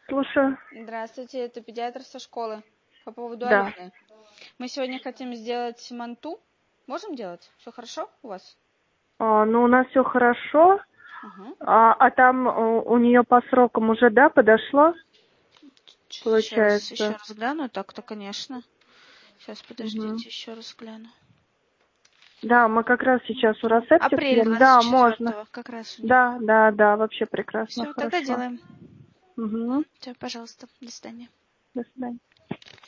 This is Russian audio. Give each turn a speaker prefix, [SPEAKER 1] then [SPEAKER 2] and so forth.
[SPEAKER 1] Слушаю.
[SPEAKER 2] Здравствуйте, это педиатр со школы. По поводу
[SPEAKER 1] Да.
[SPEAKER 2] Алены. Мы сегодня хотим сделать манту. Можем делать? Все хорошо у вас?
[SPEAKER 1] Ну, у нас все хорошо.
[SPEAKER 2] Ага.
[SPEAKER 1] А там у нее по срокам уже, да, подошло?
[SPEAKER 2] Сейчас еще
[SPEAKER 1] Получается.
[SPEAKER 2] раз гляну. Так-то, конечно. Сейчас, подождите,
[SPEAKER 1] Угу.
[SPEAKER 2] еще раз гляну.
[SPEAKER 1] Да, мы как раз сейчас у Росептик
[SPEAKER 2] Апрель
[SPEAKER 1] пьем. Да,
[SPEAKER 2] 24-го,
[SPEAKER 1] можно.
[SPEAKER 2] как раз у них.
[SPEAKER 1] Да, вообще прекрасно,
[SPEAKER 2] Все, тогда
[SPEAKER 1] хорошо.
[SPEAKER 2] делаем.
[SPEAKER 1] Угу.
[SPEAKER 2] Все, пожалуйста, до свидания.
[SPEAKER 1] До свидания.